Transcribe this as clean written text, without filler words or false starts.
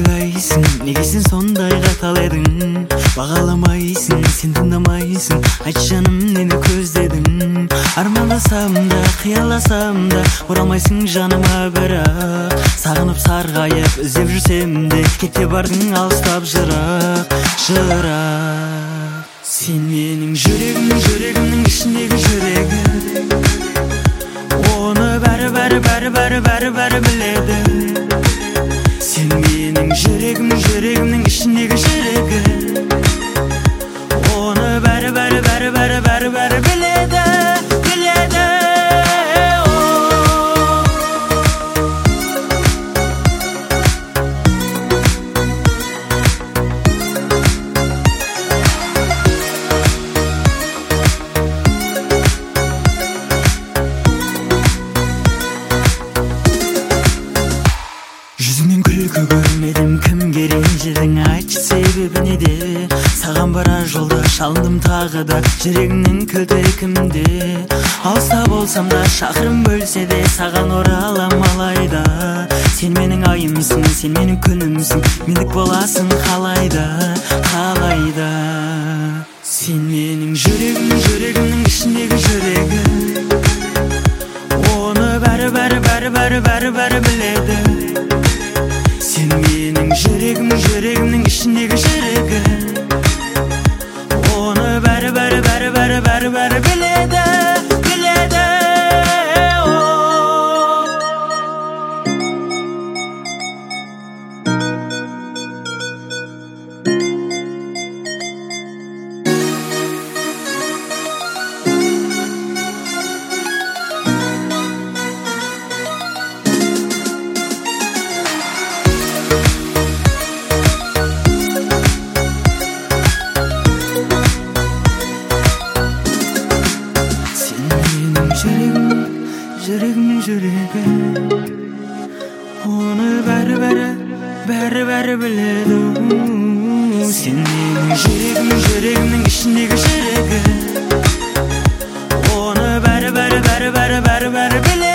ойлайсың, неге сен сондай қатал едің? Бағаламайсың, сен тыңдамайсың, айтшы жаным нені көздедің? Армандасам да, қиялдасам да, оралмайсың жаныма бірақ. Сағынып сарғайып, іздеп жүрсем де, кете бардың алыстап жырақ. Сен менің жүрегімнің ішіндегі жүрегі. Оны бәрі біледі. Сен менің жүрегімнің ішіндегі жүрегі. Оны бәрі біледі. Жүзіңнен күлкі көрмедім, кімге ренжідің, айтшы себебі неде? Саған барар жолда шалындым тағы да, жүрегіңнің кілті кімде? Алыста болсам да, шақырым бөлсе де, саған оралам алайда. Сен менің айымсың, сен менің күнімсің, мендік боласың қалайда. Сен менің жүрегімнің ішіндегі жүрегі. Оны бәрі біледі. Сен менің жүрегімнің ішіндегі жүрегі. Оны бәрі біледі. Жүрегімнің жүрегі. Оны бәрі біледі. Сен менің жүрегімнің ішіндегі жүрегі. Оны бәрі біледі.